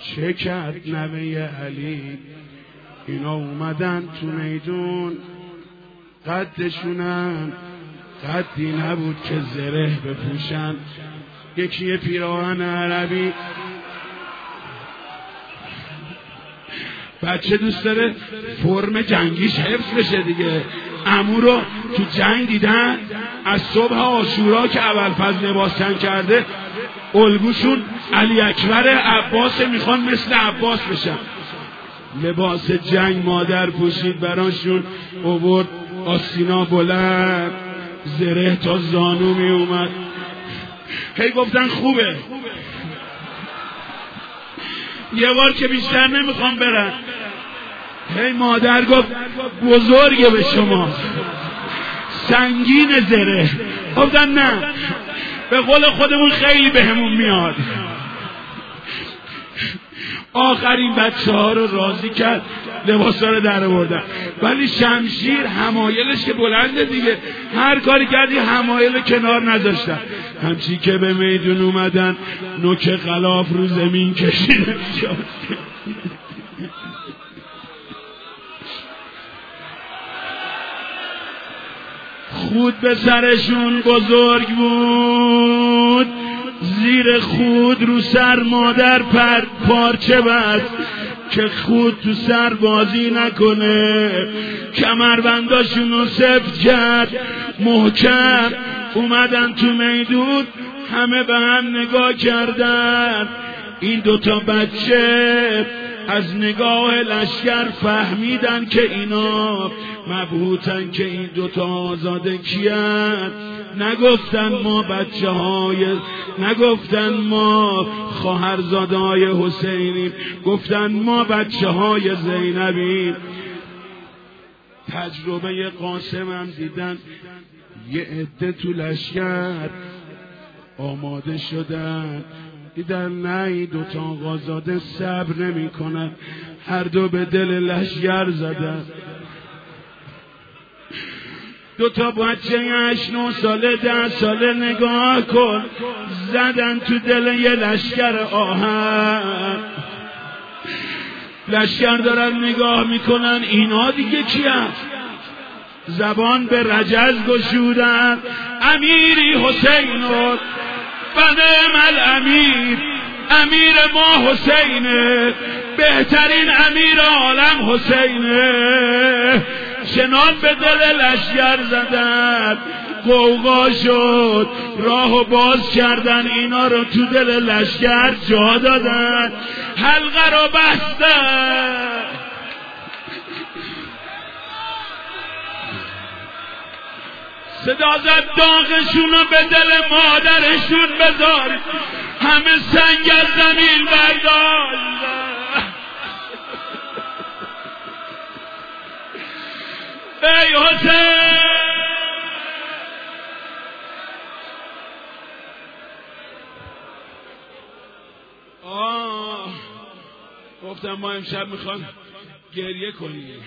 چه کرد نوه علی؟ اینا اومدن تو میدون، قدشونم قدی نبود که زره بپوشن. یکی پیراهن عربی، بچه دوست داره فرم جنگیش حفظ بشه دیگه. عمو رو تو جنگ دیدن، از صبح عاشورا که ابوالفضل لباس تن کرده الگوشون علی اکبر عباس، میخوان مثل عباس بشن. لباس جنگ مادر پوشید براشون، آورد آستینا بلند، زره تا زانو می اومد. هی گفتن خوبه، یه بار که بیشتر نمیخوام برن. هی مادر گفت بزرگه به شما، سنگین زره. گفتن نه، به قول خودمون خیلی بهمون میاد. آخرین بچه ها رو راضی کرد، لباس ها رو در آوردن. ولی شمشیر همایلش که بلنده دیگه، هر کاری کردی همایل کنار نذاشتن. همچی که به میدون اومدن، نوک غلاف رو زمین کشیده شد. خود به سرشون بزرگ بود، زیر خود رو سر مادر پارچه بست که خود تو سر بازی نکنه. کمربنداشون رو سفت کرد محکم. اومدن تو میدون، همه به هم نگاه کردن. این دوتا بچه از نگاه لشکر فهمیدن که اینا مبهوتن که این دوتا آزاده کیان. نگفتن ما بچه های، نگفتن ما خواهرزاده های حسینیم، گفتن ما بچه های زینبیم. تجربه قاسم هم دیدن، یه عده تو لشکر آماده شدن، دیدن نه این دوتا آقازاده صبر نمی کنن، هر دو به دل لشکر زدن. دوتا بچه 8-9 ساله 10 ساله نگاه کن، زدن تو دل یه لشکر آهن. لشکر دارن نگاه میکنن، اینا دیگه کی هست؟ زبان به رجز گشودن. امیری حسینو بنعم الامیر، امیر ما حسینه، بهترین امیر عالم حسینه. چنان به دل لشکر زدن، غوغا شد، راهو باز کردن، اینا رو تو دل لشکر جا دادن، حلقه رو بستن. صدا زد داغشون رو به دل مادرشون بذار، همه سنگ از زمین برداشتن. ای حسین گفتم ما امشب میخوام گریه کنیم.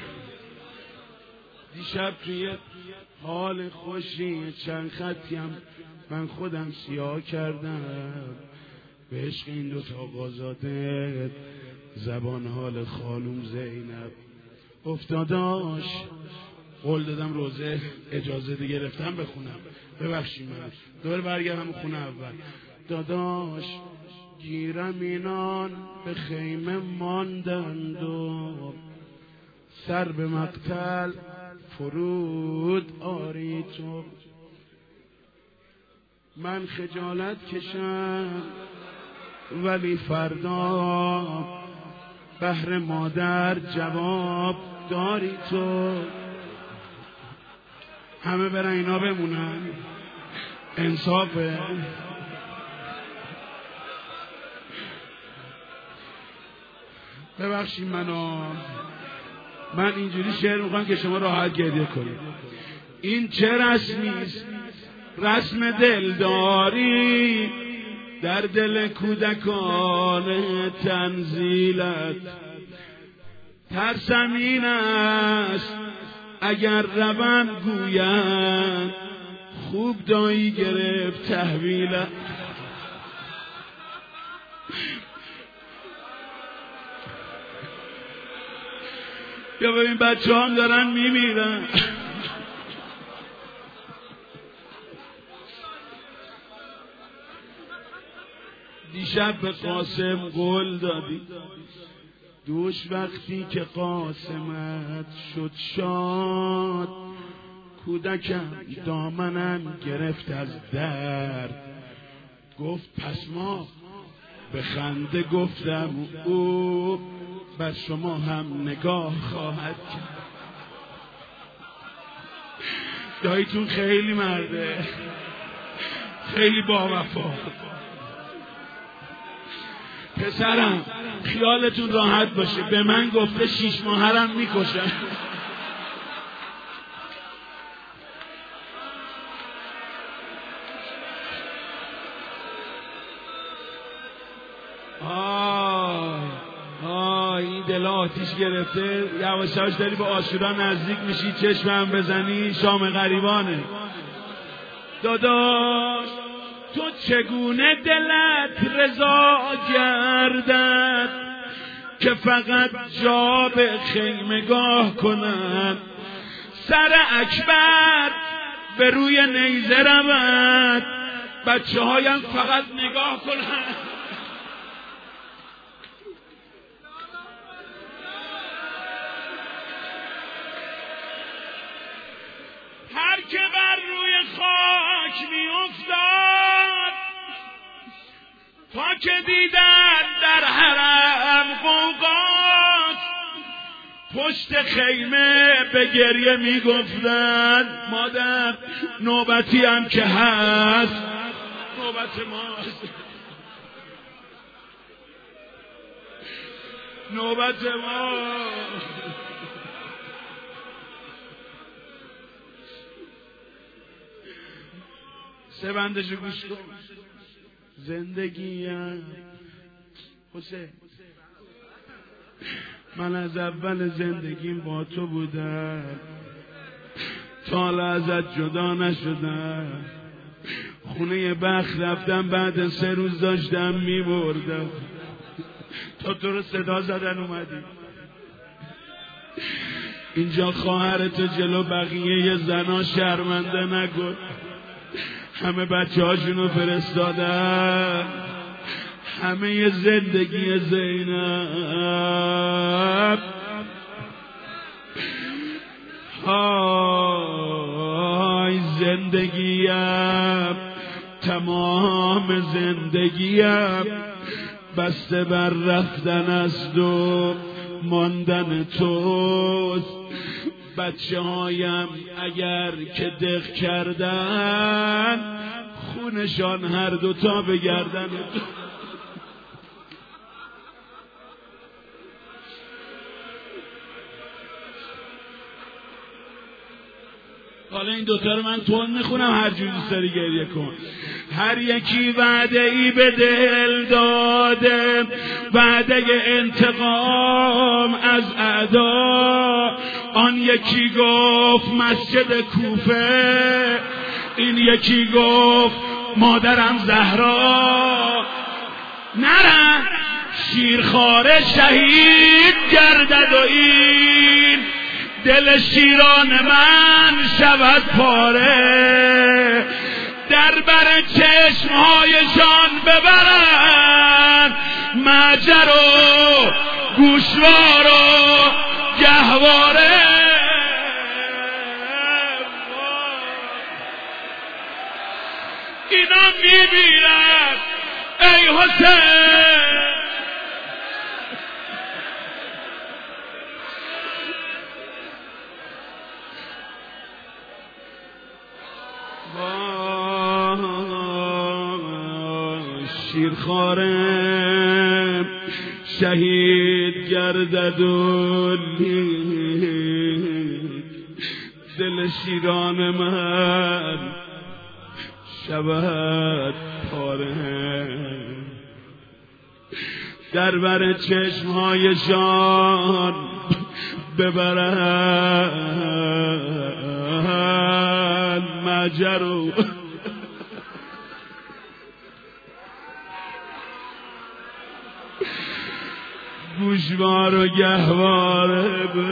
دیشب توی حال خوشی چند خطی هم من خودم سیاه کردم به عشق این دوتا آقازاده، زبان حال خانوم زینب. افتاداش قول دادم روزه اجازه ده گرفتم بخونم، ببخشید من دوباره برگردم خونه اول. داداش گیرم اینان به خیمه ماندند و سر به مقتل فرود آری تو. من خجالت کشم ولی فردا بهر مادر جواب داری تو. همه برن اینا بمونن، انصافه. ببخشید من اینجوری شعر میخوام که شما راحت گریه کنید. این چه رسمیست؟ رسم دلداری در دل کودکان تنزیلت. ترسم این است اگر روم گویند خوب دایی گرفت تحویلت. یا ببین بچه هم دارن میمیرن. دیشب به قاسم قول دادی دوش وقتی که قاسمت شد شاد، کودکم دامنم گرفت از درد، گفت پس ما به خنده گفتم او بر شما هم نگاه خواهد کرد. داییتون خیلی مرده، خیلی باوفا. پسرم خیالتون راحت باشه، به من گفته 6 ماهرم میکشن. این دل آتیش گرفته، یواش یواش داری به عاشورا نزدیک میشی، چشمم بزنی شام غریبانه. داداش تو چگونه دلت رضا گردد که فقط جا به خیمگاه کنن، سر اکبر به روی نیزه رود، بچه هایم فقط نگاه کنن. هر که بر روی خاک می افتاد تا که دیدن در حرم قوقات، پشت خیمه به گریه می گفتن مادر نوبتی هم که هست نوبت ماست، نوبت ماست. سه بندشو گوش کن. زندگیم حسین، من از اول زندگیم با تو بودم، تا حالا ازت جدا نشدم. خونه بخت رفتم، بعد 3 روز داشتم میبردم تا تو رو صدا زدن اومدی. اینجا خواهرتو جلو بقیه زنا شرمنده نکن، همه بچه هاشونو فرستادن، همه زندگی زینب، های زندگیم، تمام زندگیم بسته بر رفتن است و ماندن توست. بچه هایم اگر که دق کردن، خونشان هر دوتا بگردن. حالا این دوتا رو من تون میخونم، هر جور دوست داری گریه کن. هر یکی وعده ای به دل داده، وعده انتقام از اعدا. آن یکی گفت مسجد کوفه، این یکی گفت مادرم زهرا. نرم شیرخواره شهید گردد و این دل شیران من شود پاره. در بر چشمهایشان ببرند مجر و گوشوار و گهواره. اینا میبینن ای حسین، شیرخواره شهید گردد و دل شیران من شود پاره. در بر چشمهایشان ببرند مجر و گوشوار و گهواره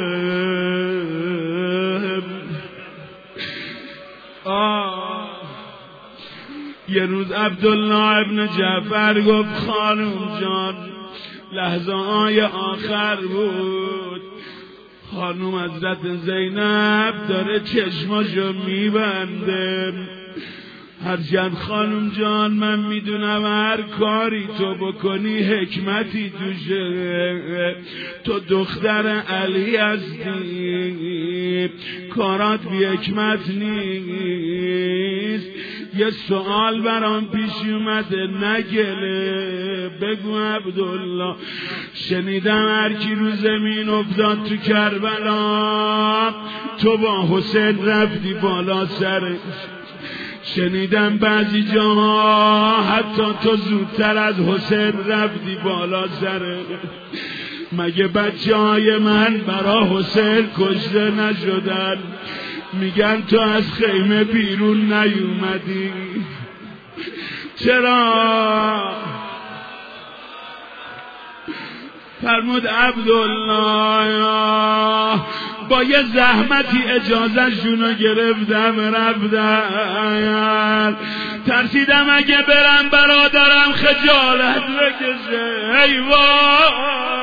یه روز عبدالله ابن جعفر گفت خانم جان، لحظه های آخر بود، خانم حضرت زینب داره چشماشو میبنده. هرچند خانم جان من میدونم هر کاری تو بکنی حکمتی توشه، تو دختر علی هستی، کارات بی حکمت نیست. یه سوال برام پیش اومده نگله، بگو عبدالله، شنیدم هر کی رو زمین افتاد تو کربلا تو با حسین رفتی بالا سرش. شنیدم بعضی جاها حتی تو زودتر از حسین رفتی بالا سره. مگه بچه های من برا حسین کشته نشدن؟ میگن تو از خیمه بیرون نیومدی چرا؟ فرمود عبدالله با یه زحمتی اجازه شونو گرفتم رفتم، ترسیدم اگه برم برادرم خجالت بکشه. ای وای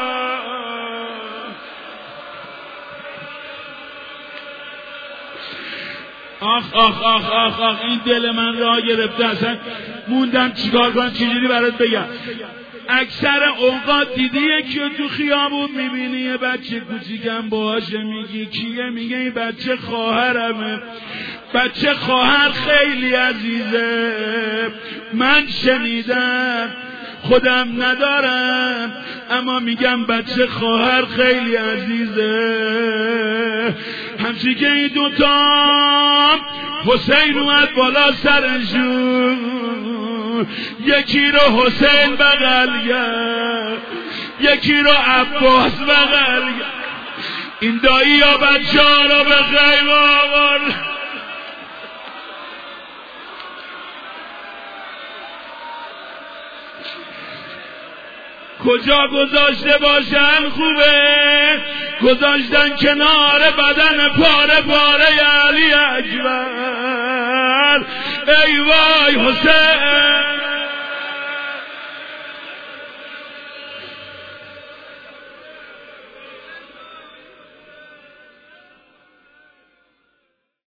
آخ آخ آخ آخ آخ این دل من راه گرفته، اصلا موندم چیکار کنم چجوری برات بگم. اکثر اوقات دیدی یکی رو تو خیابون میبینی یه بچه کوچیکم باهاشه، میگی کیه؟ میگه این بچه خواهرمه. بچه خواهر خیلی عزیزه، من شنیدم، خودم ندارم اما میگم بچه خواهر خیلی عزیزه. همچی که این دوتا حسین اومد بالا سرشون، یکی رو حسین بغل کرد، یکی رو عباس بغل کرد. این دایی ها بچه ها رو به خیمه آورد. کجا گذاشته باشن خوبه؟ گذاشتن کنار بدن پاره پاره علی اکبر. ای وای حسین